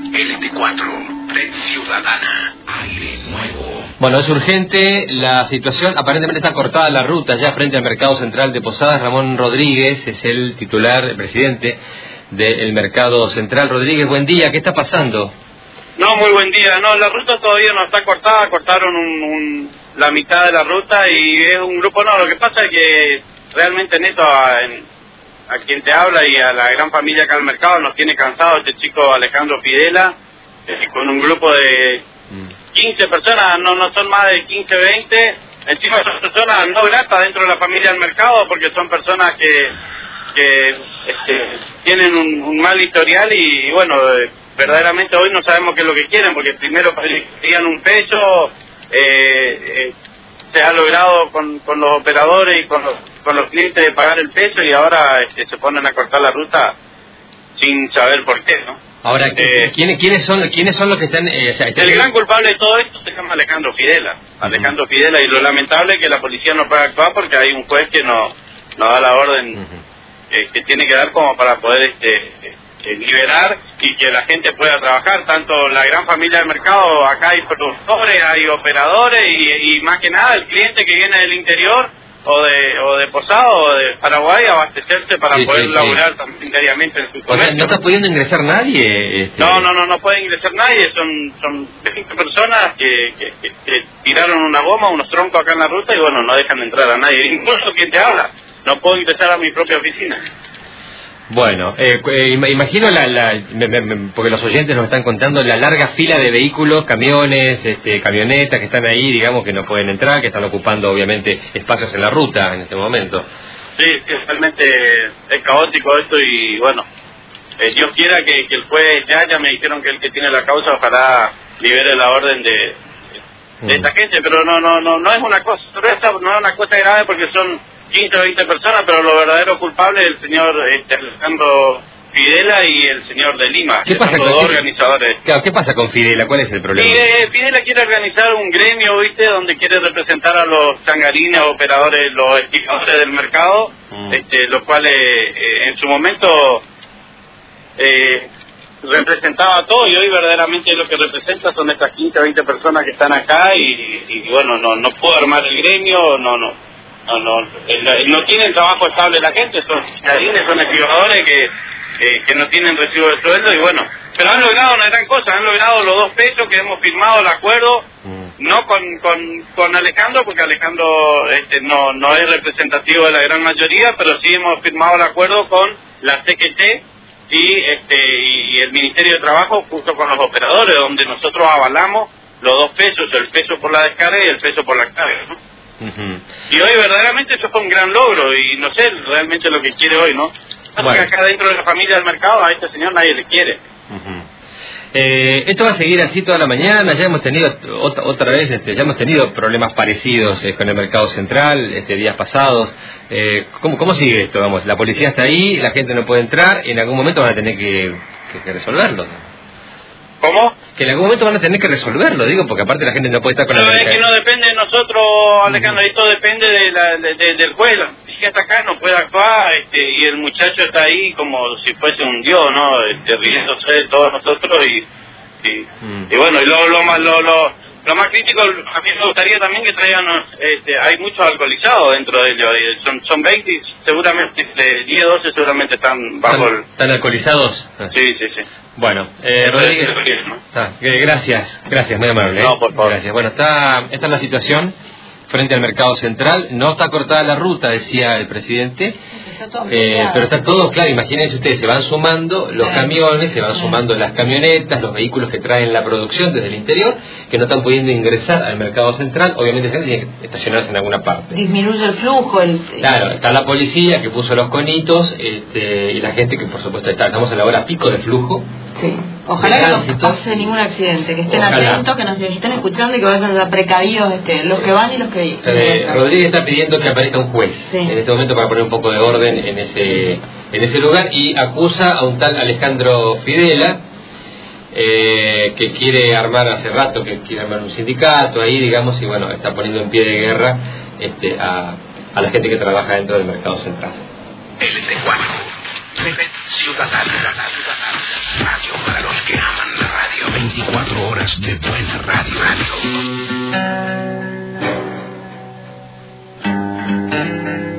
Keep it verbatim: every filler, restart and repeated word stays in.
L T cuatro, Red Ciudadana, aire nuevo. Bueno, es urgente la situación, aparentemente está cortada la ruta ya frente al Mercado Central de Posadas. Ramón Rodríguez es el titular, el presidente del Mercado Central. Rodríguez, buen día, ¿qué está pasando? No, muy buen día. No, la ruta todavía no está cortada, cortaron un, un, la mitad de la ruta y es un grupo, no, lo que pasa es que realmente Neto, a, en, a quien te habla y a la gran familia acá al mercado nos tiene cansado este chico Alejandro Fidela, eh, con un grupo de quince personas, no no son más de quince, veinte, encima son personas no gratas dentro de la familia del mercado porque son personas que, que este, tienen un, un mal historial y, y bueno, eh, verdaderamente hoy no sabemos qué es lo que quieren, porque primero querían un peso, eh, eh, se ha logrado con, con los operadores y con los, con los clientes de pagar el peso y ahora este, se ponen a cortar la ruta sin saber por qué, ¿no? Ahora, eh, ¿quiénes, ¿quiénes son quiénes son los que están...? Eh, o sea, el gran culpable de todo esto se llama Alejandro Fidela, uh-huh. Alejandro Fidela, y lo lamentable es que la policía no puede actuar porque hay un juez que no, no da la orden uh-huh. eh, que tiene que dar como para poder este Eh, liberar y que la gente pueda trabajar, tanto la gran familia del mercado, acá hay productores, hay operadores y, y más que nada el cliente que viene del interior o de o de Posado o de Paraguay a abastecerse para sí, poder sí, laburar sí. diariamente en su comercio. O sea, ¿no está pudiendo ingresar nadie? Este... No, no, no, no puede ingresar nadie, son son veinte personas que, que, que, que tiraron una goma, unos troncos acá en la ruta y bueno, no dejan entrar a nadie, incluso quien te habla, no puedo ingresar a mi propia oficina. Bueno, eh, eh, imagino, la, la me, me, porque los oyentes nos están contando la larga fila de vehículos, camiones, este, camionetas que están ahí, digamos, que no pueden entrar, que están ocupando obviamente espacios en la ruta en este momento. Sí, sí, realmente es caótico esto y bueno, eh, Dios quiera que, que el juez ya, ya me dijeron que el que tiene la causa ojalá libere la orden de, de mm. esta gente, pero no no no no es una cosa, no es una cosa grave porque son quince o veinte personas, pero lo verdadero culpable es el señor este, Alejandro Fidela y el señor de Lima, ¿Qué que pasa son los con, dos organizadores. Claro, ¿qué pasa con Fidela? ¿Cuál es el problema? Y, eh, Fidela quiere organizar un gremio, ¿viste? Donde quiere representar a los sangarines, operadores, los estibadores del mercado, mm. este, los cuales eh, en su momento eh, representaba a todos y hoy verdaderamente lo que representa son estas quince o veinte personas que están acá y, y bueno, no no puedo armar el gremio, no, no. No, no, no tienen trabajo estable la gente, son sangarines, son estibadores que, eh, que no tienen recibo de sueldo y bueno, pero han logrado una gran cosa, han logrado los dos pesos que hemos firmado el acuerdo, mm. no con, con, con Alejandro, porque Alejandro este, no, no es representativo de la gran mayoría, pero sí hemos firmado el acuerdo con la C Q T y, este, y, y el Ministerio de Trabajo justo con los operadores, donde nosotros avalamos los dos pesos, el peso por la descarga y el peso por la carga, ¿no? Uh-huh. Y hoy verdaderamente eso fue un gran logro y no sé realmente lo que quiere hoy, ¿no? Porque bueno. Acá dentro de la familia del mercado a este señor nadie le quiere. Uh-huh. eh, esto va a seguir así toda la mañana. Ya hemos tenido otra, otra vez, este, ya hemos tenido problemas parecidos eh, con el mercado central este, días pasados. Eh, ¿cómo, ¿Cómo sigue esto? Vamos, la policía está ahí, la gente no puede entrar, en algún momento van a tener que, que, que resolverlo. ¿Cómo? Que en algún momento van a tener que resolverlo, digo, porque aparte la gente no puede estar con Pero la... Pero es que no depende de nosotros, Alejandro, uh-huh. Esto depende de la, de, de, del juez. La policía está acá, no puede actuar, este, y el muchacho está ahí como si fuese un dios, ¿no? Este, riéndose de todos nosotros y... Y, uh-huh. y bueno, y lo, lo, más, lo, lo, lo más crítico, a mí me gustaría también que traigan... Este, hay muchos alcoholizados dentro de ellos, y son, son veinte, seguramente, de diez, doce seguramente están bajo ¿Están, el... ¿Están alcoholizados? Sí, sí, sí. Bueno, eh, Rodríguez, ¿no? Está, gracias, gracias, muy amable. ¿eh? No, por favor. Gracias. Bueno, está, esta es la situación frente al mercado central. No está cortada la ruta, decía el presidente, eh, pero está todo claro. Imagínense ustedes, se van sumando los camiones, se van sumando las camionetas, los vehículos que traen la producción desde el interior, que no están pudiendo ingresar al mercado central. Obviamente tienen que estacionarse en alguna parte. Disminuye el flujo. El... Claro, está la policía que puso los conitos este, y la gente que por supuesto está, estamos a la hora pico de flujo. Sí. Ojalá que no pase ningún accidente, que estén Ojalá. atentos, que nos estén escuchando y que vayan a precavidos este, los que van y los que vienen. Eh, Rodríguez está pidiendo que aparezca un juez sí. en este momento para poner un poco de orden en ese en ese lugar y acusa a un tal Alejandro Fidela eh, que quiere armar hace rato, que quiere armar un sindicato ahí, digamos, y bueno, está poniendo en pie de guerra este, a, a la gente que trabaja dentro del mercado central. L T cuatro, Red Ciudadana, radio para los que aman la radio. horas de buena radio. radio.